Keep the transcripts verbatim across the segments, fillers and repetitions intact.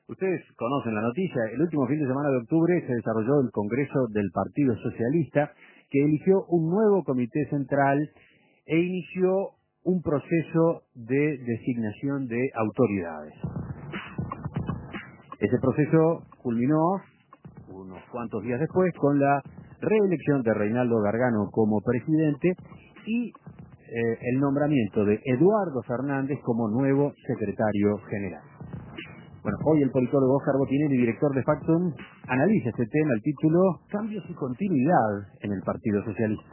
Ustedes conocen la noticia. El último fin de semana de octubre se desarrolló el Congreso del Partido Socialista, que eligió un nuevo comité central e inició un proceso de designación de autoridades. Ese proceso culminó unos cuantos días después con la reelección de Reinaldo Gargano como presidente y eh, el nombramiento de Eduardo Fernández como nuevo secretario general. Bueno, hoy el politólogo Oscar Botinelli, director de Factum, analiza este tema, el título Cambios y continuidad en el Partido Socialista.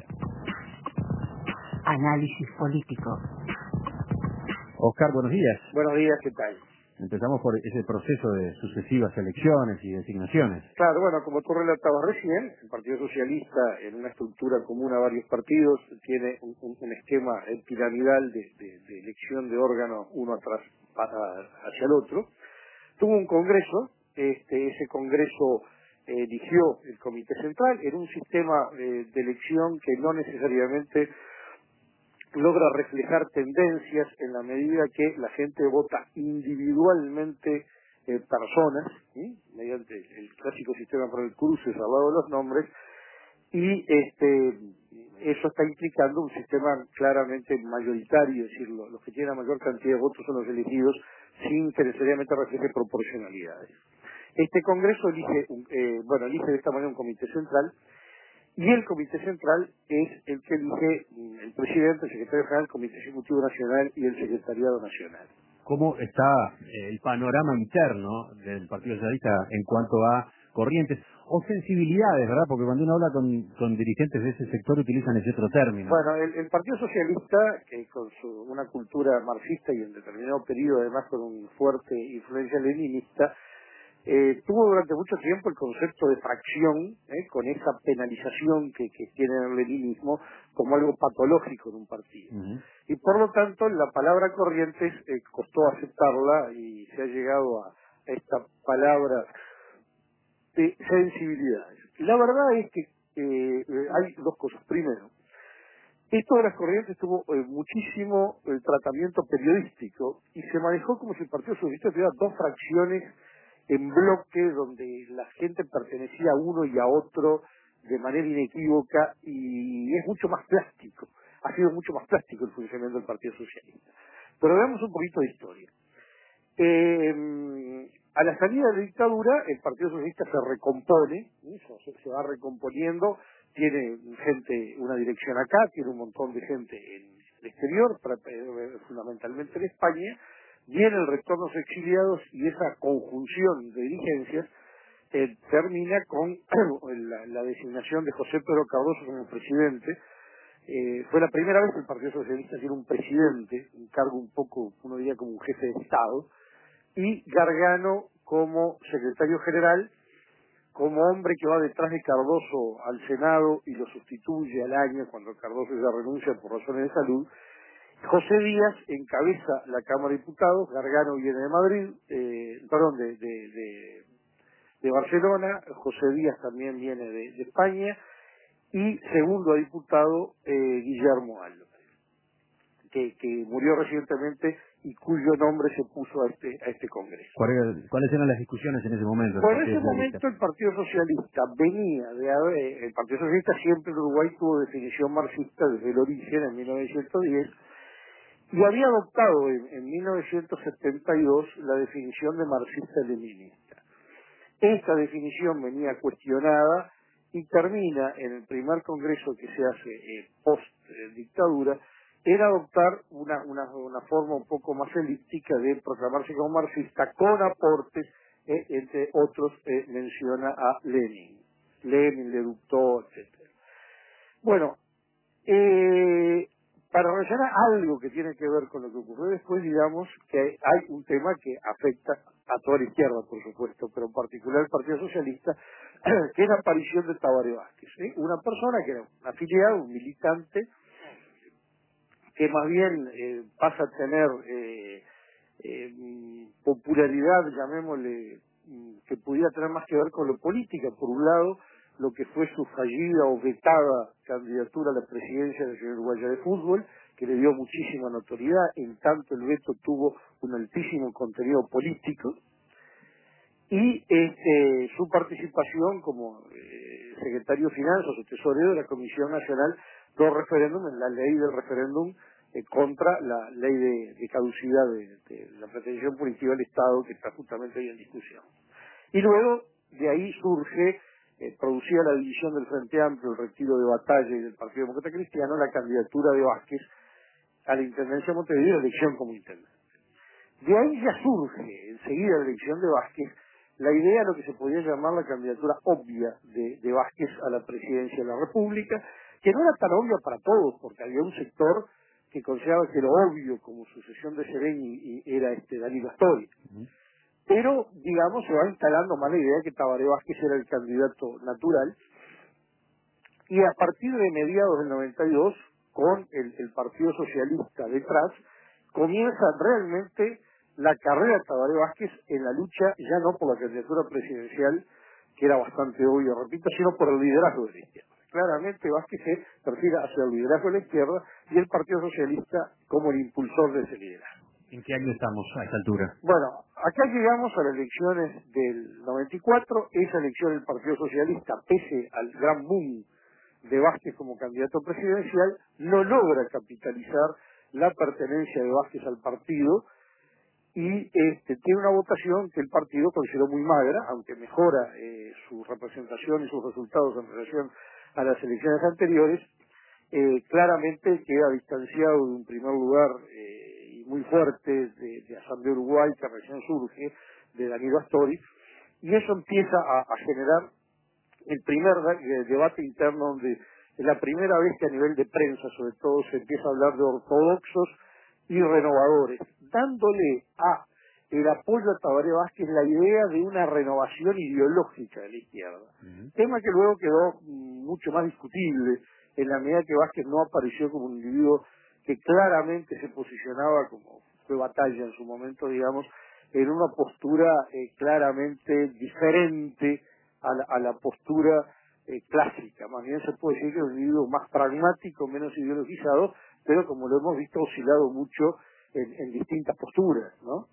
Análisis político. Oscar, buenos días. Buenos días, ¿qué tal? Empezamos por ese proceso de sucesivas elecciones y designaciones. Claro, bueno, como tú relatabas recién, el Partido Socialista, en una estructura común a varios partidos, tiene un, un, un esquema piramidal de, de, de elección de órganos uno atrás para, hacia el otro. Tuvo un congreso, este, ese congreso eh, eligió el Comité Central en un sistema eh, de elección que no necesariamente logra reflejar tendencias en la medida que la gente vota individualmente eh, personas, ¿sí? Mediante el clásico sistema por el cruce salvado de los nombres, y este eso está implicando un sistema claramente mayoritario, es decir, lo- los que tienen la mayor cantidad de votos son los elegidos sin que necesariamente refleje proporcionalidades. Este Congreso elige, un- eh, bueno, elige de esta manera un comité central, y el Comité Central es el que elige mm, el presidente, el secretario general, el Comité Ejecutivo Nacional y el Secretariado Nacional. ¿Cómo está eh, el panorama interno del Partido Socialista en cuanto a corrientes o sensibilidades, verdad? Porque cuando uno habla con, con dirigentes de ese sector utilizan ese otro término. Bueno, el, el Partido Socialista, que con su, una cultura marxista y en determinado periodo además con una fuerte influencia leninista, Eh, tuvo durante mucho tiempo el concepto de fracción, eh, con esa penalización que, que tiene el leninismo como algo patológico en un partido. Uh-huh. Y por lo tanto, la palabra corrientes eh, costó aceptarla y se ha llegado a esta palabra de sensibilidades. La verdad es que eh, eh, hay dos cosas. Primero, esto de las corrientes tuvo eh, muchísimo eh, tratamiento periodístico y se manejó como si el Partido Socialista tuviera dos fracciones en bloque donde la gente pertenecía a uno y a otro de manera inequívoca, y es mucho más plástico, ha sido mucho más plástico el funcionamiento del Partido Socialista. Pero veamos un poquito de historia. Eh, a la salida de la dictadura, el Partido Socialista se recompone, ¿sí? se, se va recomponiendo, tiene gente, una dirección acá, tiene un montón de gente en el exterior, eh, fundamentalmente en España, viene el retorno de los exiliados y esa conjunción de dirigencias eh, termina con la, la designación de José Pedro Cardoso como presidente. Eh, fue la primera vez que el Partido Socialista tiene un presidente, un cargo un poco, uno diría como un jefe de Estado, y Gargano como secretario general, como hombre que va detrás de Cardoso al Senado y lo sustituye al año cuando Cardoso ya renuncia por razones de salud. José Díaz encabeza la Cámara de Diputados, Gargano viene de Madrid, eh, perdón, de, de, de, de Barcelona, José Díaz también viene de, de España, y segundo a diputado eh, Guillermo Álvarez, que, que murió recientemente y cuyo nombre se puso a este, a este Congreso. ¿Cuál- ¿Cuáles eran las discusiones en ese momento? Por ese momento el Partido Socialista venía de haber, el Partido Socialista siempre en Uruguay tuvo definición marxista desde el origen en mil novecientos diez, y había adoptado en, en mil novecientos setenta y dos la definición de marxista-leninista. Esta definición venía cuestionada y termina en el primer congreso que se hace eh, post-dictadura en adoptar una, una, una forma un poco más elíptica de proclamarse como marxista con aportes, eh, entre otros eh, menciona a Lenin, Lenin, Leduc, etcétera. Bueno, eh, para relacionar algo que tiene que ver con lo que ocurrió después, digamos que hay un tema que afecta a toda la izquierda, por supuesto, pero en particular al Partido Socialista, que es la aparición de Tabaré Vázquez, ¿sí? Una persona que era un afiliado, un militante, que más bien eh, pasa a tener eh, eh, popularidad, llamémosle, mm, que pudiera tener más que ver con lo política. Por un lado, lo que fue su fallida o vetada candidatura a la presidencia de la Nacional Uruguaya de Fútbol, que le dio muchísima notoriedad, en tanto el veto tuvo un altísimo contenido político. y este, su participación como eh, secretario de Finanzas o tesorero de la Comisión Nacional de Referéndum en la ley del referéndum eh, contra la ley de, de caducidad de, de la pretensión punitiva del Estado que está justamente ahí en discusión. Y luego de ahí surge, eh, producida la división del Frente Amplio, el retiro de Batalla y del Partido Demócrata Cristiano, la candidatura de Vázquez a la Intendencia de Montevideo y la elección como intendente. De ahí ya surge, enseguida la elección de Vázquez, la idea de lo que se podía llamar la candidatura obvia de, de Vázquez a la presidencia de la República, que no era tan obvia para todos, porque había un sector que consideraba que lo obvio como sucesión de Sereni era este Danilo Astori. Uh-huh. Pero, digamos, se va instalando más la idea de que Tabaré Vázquez era el candidato natural, y a partir de mediados del noventa y dos, con el, el Partido Socialista detrás, comienza realmente la carrera de Tabaré Vázquez en la lucha, ya no por la candidatura presidencial, que era bastante obvio, repito, sino por el liderazgo de la izquierda. Claramente Vázquez se perfila hacia el liderazgo de la izquierda y el Partido Socialista como el impulsor de ese liderazgo. ¿En qué año estamos a esta altura? Bueno, acá llegamos a las elecciones del noventa y cuatro, esa elección del Partido Socialista, pese al gran boom de Vázquez como candidato presidencial, no logra capitalizar la pertenencia de Vázquez al partido y este, tiene una votación que el partido consideró muy magra, aunque mejora eh, su representación y sus resultados en relación a las elecciones anteriores, eh, claramente queda distanciado de un primer lugar eh, y muy fuerte de, de Asamblea Uruguay, que recién surge, de Danilo Astori, y eso empieza a, a generar el primer de, debate interno donde es la primera vez que a nivel de prensa, sobre todo, se empieza a hablar de ortodoxos y renovadores, dándole a el apoyo a Tabaré Vázquez la idea de una renovación ideológica de la izquierda. Uh-huh. Tema que luego quedó mucho más discutible en la medida que Vázquez no apareció como un individuo que claramente se posicionaba, como fue Batalla en su momento, digamos, en una postura eh, claramente diferente a la, a la postura eh, clásica. Más bien se puede decir que es un individuo más pragmático, menos ideologizado, pero como lo hemos visto, ha oscilado mucho en, en distintas posturas, ¿no?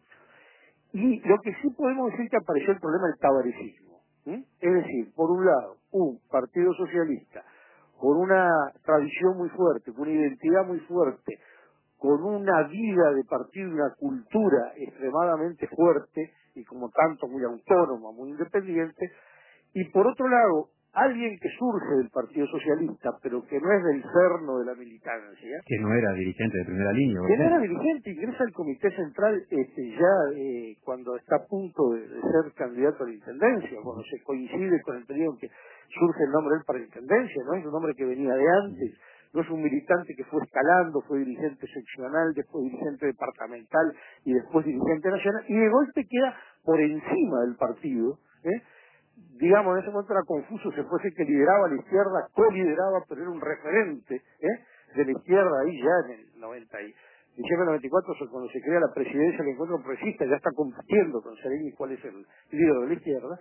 Y lo que sí podemos decir que apareció el problema del tabarecismo. ¿eh? Es decir, por un lado, un partido socialista con una tradición muy fuerte, con una identidad muy fuerte, con una vida de partido y una cultura extremadamente fuerte y como tanto muy autónoma, muy independiente, y por otro lado, alguien que surge del Partido Socialista, pero que no es del cerno de la militancia. Que no era dirigente de primera línea. Que no era dirigente, ingresa al Comité Central este, ya eh, cuando está a punto de, de ser candidato a la Intendencia, cuando se coincide con el periodo en que surge el nombre de él para la Intendencia, ¿no? Es un hombre que venía de antes, no es un militante que fue escalando, fue dirigente seccional, después dirigente departamental y después dirigente nacional, y de golpe queda por encima del partido, ¿eh? Digamos, en ese momento era confuso, se fuese que lideraba la izquierda, co-lideraba, pero era un referente ¿eh? de la izquierda ahí ya en el noventa y, diciembre del noventa y cuatro, cuando se crea la presidencia del Encuentro Progresista, ya está compitiendo con Sereni cuál es el líder de la izquierda,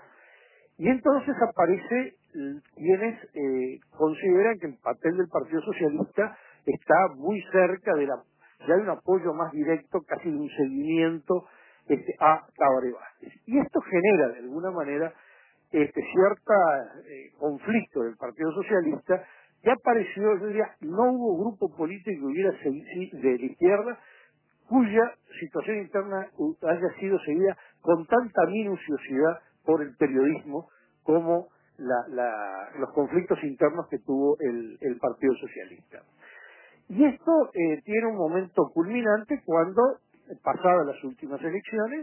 y entonces aparece quienes eh, consideran que el papel del Partido Socialista está muy cerca de la, ya hay un apoyo más directo, casi de un seguimiento este, a Tabaré Vázquez. Y esto genera de alguna manera este cierto eh, conflicto del Partido Socialista que apareció, yo diría, no hubo grupo político que hubiera seguido de la izquierda cuya situación interna haya sido seguida con tanta minuciosidad por el periodismo como la, la, los conflictos internos que tuvo el, el Partido Socialista. Y esto eh, tiene un momento culminante cuando, pasadas las últimas elecciones,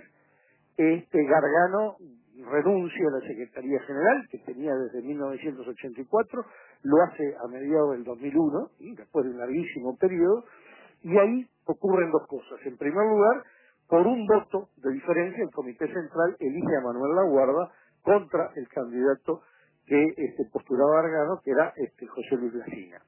este Gargano renuncia a la Secretaría General, que tenía desde mil novecientos ochenta y cuatro, lo hace a mediados del dos mil uno, después de un larguísimo periodo, y ahí ocurren dos cosas. En primer lugar, por un voto de diferencia, el Comité Central elige a Manuel Laguarda contra el candidato que este, postulaba Gargano, que era este, José Luis Blasina.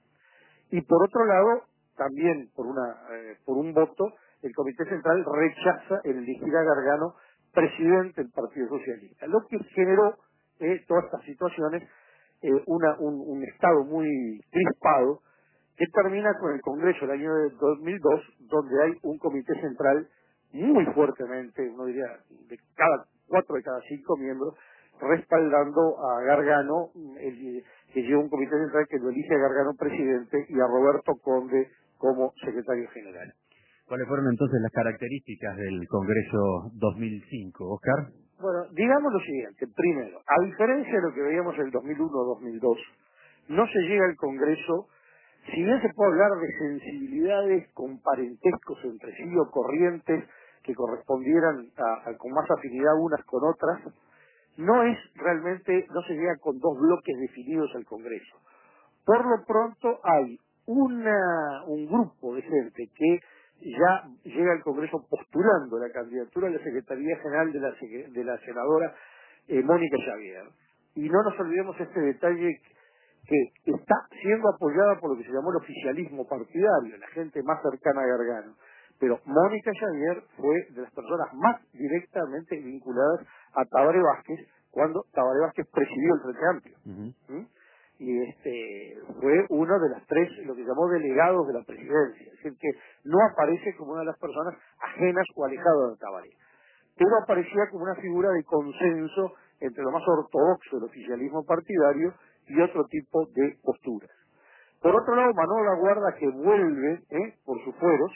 Y por otro lado, también por, una, eh, por un voto, el Comité Central rechaza el elegir a Gargano presidente del Partido Socialista, lo que generó eh, todas estas situaciones eh, una, un, un estado muy crispado que termina con el Congreso del año dos mil dos, donde hay un Comité Central muy fuertemente, uno diría, de cada cuatro de cada cinco miembros, respaldando a Gargano, el, que lleva un comité central que lo elige a Gargano presidente y a Roberto Conde como secretario general. ¿Cuáles fueron entonces las características del Congreso dos mil cinco, Oscar? Bueno, digamos lo siguiente. Primero, a diferencia de lo que veíamos en el dos mil uno o dos mil dos, no se llega al Congreso, si bien se puede hablar de sensibilidades con parentescos entre sí o corrientes que correspondieran a, a, con más afinidad unas con otras, no es realmente, no se llega con dos bloques definidos al Congreso. Por lo pronto hay una, un grupo de gente que ya llega al Congreso postulando la candidatura a la Secretaría General de la, de la senadora eh, Mónica Xavier. Y no nos olvidemos este detalle que está siendo apoyada por lo que se llamó el oficialismo partidario, la gente más cercana a Gargano. Pero Mónica Xavier fue de las personas más directamente vinculadas a Tabaré Vázquez cuando Tabaré Vázquez presidió el Frente Amplio. Uh-huh. ¿Mm? Y este fue uno de las tres, lo que llamó delegados de la presidencia, es decir, que no aparece como una de las personas ajenas o alejadas de Tabaré, pero aparecía como una figura de consenso entre lo más ortodoxo del oficialismo partidario y otro tipo de posturas. Por otro lado, Manuel Laguarda, que vuelve ¿eh? por sus fueros,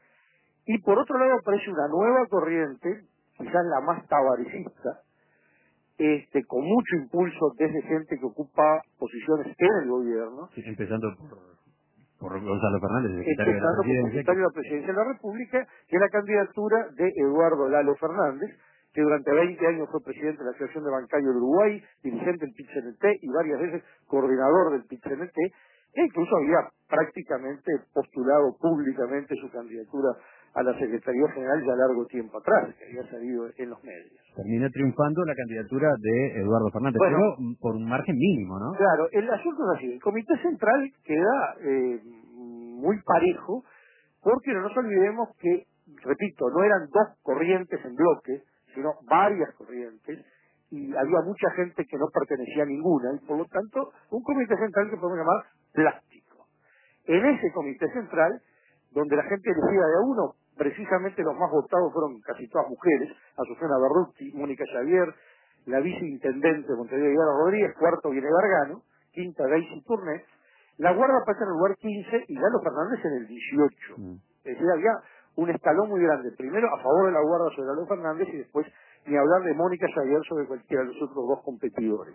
y por otro lado aparece una nueva corriente, quizás la más tabarecista, este, con mucho impulso desde gente que ocupa posiciones en el gobierno. Sí, empezando por, por Gonzalo Fernández, secretario de la Empezando por Presidencia. secretario de la Presidencia de la República, que es la candidatura de Eduardo Lalo Fernández, que durante veinte años fue presidente de la Asociación de Bancario del Uruguay, dirigente del P I T C N T y varias veces coordinador del P I T C N T, e incluso había prácticamente postulado públicamente su candidatura a la Secretaría General ya largo tiempo atrás, que había salido en los medios. Termina triunfando la candidatura de Eduardo Fernández, Bueno, pero por un margen mínimo, ¿no? Claro, el asunto es así. El Comité Central queda eh, muy parejo, porque no nos olvidemos que, repito, no eran dos corrientes en bloque, sino varias corrientes, y había mucha gente que no pertenecía a ninguna, y por lo tanto, un Comité Central que podemos llamar plástico. En ese Comité Central, donde la gente elegía de a uno, precisamente los más votados fueron casi todas mujeres, Azucena Berruti, Mónica Xavier, la viceintendente de Montevideo, Ivana Rodríguez, cuarto viene Gargano, quinta Daisy Tourné, la Guarda pasa en el lugar quince y Lalo Fernández en el dieciocho. Mm. Es decir, había un escalón muy grande, primero a favor de la Guarda sobre Lalo Fernández y después ni hablar de Mónica Xavier sobre cualquiera de los otros dos competidores.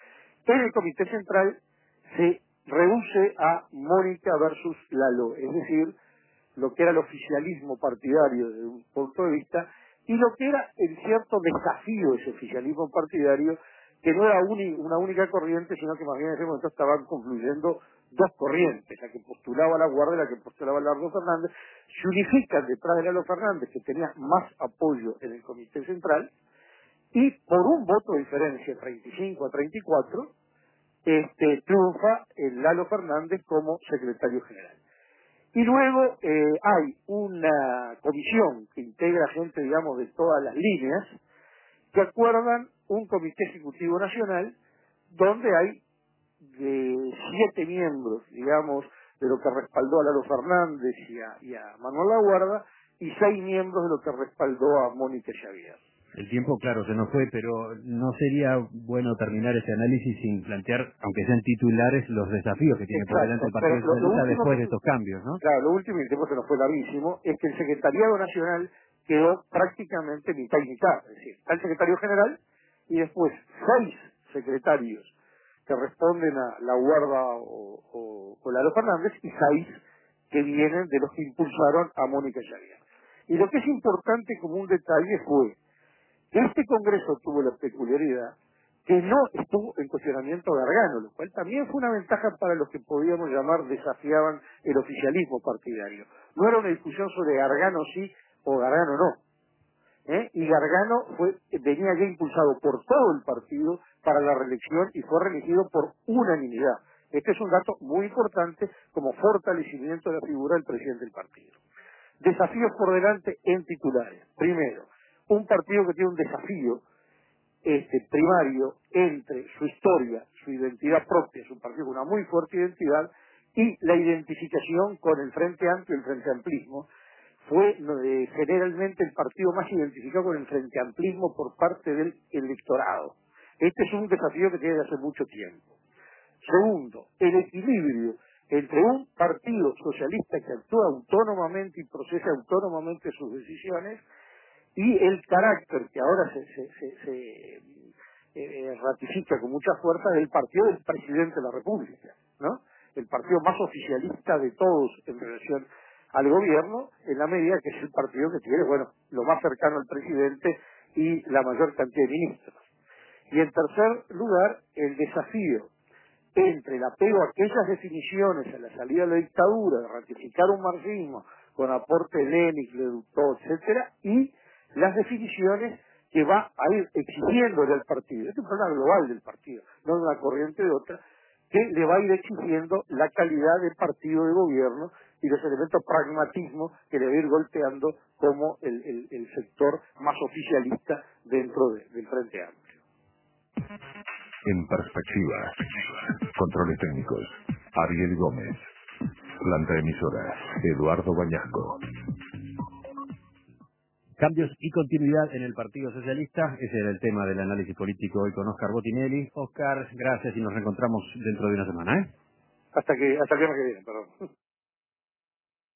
En el Comité Central se reduce a Mónica versus Lalo, es decir, lo que era el oficialismo partidario desde un punto de vista y lo que era el cierto desafío de ese oficialismo partidario, que no era uni- una única corriente, sino que más bien en ese momento estaban confluyendo dos corrientes, la que postulaba la Guardia y la que postulaba Lardo Fernández, se unifican detrás de Lalo Fernández, que tenía más apoyo en el Comité Central, y por un voto de diferencia, treinta y cinco a treinta y cuatro, este, triunfa el Lalo Fernández como secretario general. Y luego eh, hay una comisión que integra gente, digamos, de todas las líneas, que acuerdan un comité ejecutivo nacional donde hay de siete miembros, digamos, de lo que respaldó a Lalo Fernández y a, y a Manuel Laguarda, y seis miembros de lo que respaldó a Mónica Xavier. El tiempo, claro, se nos fue, pero no sería bueno terminar este análisis sin plantear, aunque sean titulares, los desafíos que tiene por delante Exacto, el pero Partido lo, lo Socialista último después de que, estos cambios, ¿no? claro, lo último, y el tiempo se nos fue larguísimo, es que el Secretariado Nacional quedó prácticamente mitad y mitad. Es decir, está el secretario general y después seis secretarios que responden a la Guarda o, o, o Lalo Fernández y seis que vienen de los que impulsaron a Mónica Xavier. Y lo que es importante como un detalle fue que este Congreso tuvo la peculiaridad que no estuvo en cuestionamiento Gargano, lo cual también fue una ventaja para los que podíamos llamar desafiaban el oficialismo partidario. No era una discusión sobre Gargano sí o Gargano no. ¿eh? Y Gargano fue, venía ya impulsado por todo el partido para la reelección y fue reelegido por unanimidad. Este es un dato muy importante como fortalecimiento de la figura del presidente del partido. Desafíos por delante en titulares. Primero, un partido que tiene un desafío este, primario entre su historia, su identidad propia, es un partido con una muy fuerte identidad, y la identificación con el Frente Amplio y el Frente Amplismo, fue eh, generalmente el partido más identificado con el Frente Amplismo por parte del electorado. Este es un desafío que tiene desde hace mucho tiempo. Segundo, el equilibrio entre un partido socialista que actúa autónomamente y procesa autónomamente sus decisiones y el carácter que ahora se, se, se, se eh, ratifica con mucha fuerza del partido del presidente de la República, ¿no? El partido más oficialista de todos en relación al gobierno, en la medida que es el partido que tiene, bueno, lo más cercano al presidente y la mayor cantidad de ministros. Y en tercer lugar, el desafío entre el apego a aquellas definiciones a la salida de la dictadura, de ratificar un marxismo con aporte de Lenin, Leduc, etcétera, y las definiciones que va a ir exigiéndole al partido. Este es un problema global del partido, no de una corriente de otra, que le va a ir exigiendo la calidad de partido de gobierno y los elementos pragmatismo que le va a ir golpeando como el, el, el sector más oficialista dentro de, del Frente Amplio. En perspectiva, controles técnicos, Ariel Gómez, planta emisora, Eduardo Bañasco. Cambios y continuidad en el Partido Socialista, ese era el tema del análisis político hoy con Oscar Botinelli. Oscar, gracias y nos reencontramos dentro de una semana, ¿eh? Hasta que, hasta el viernes que viene, perdón.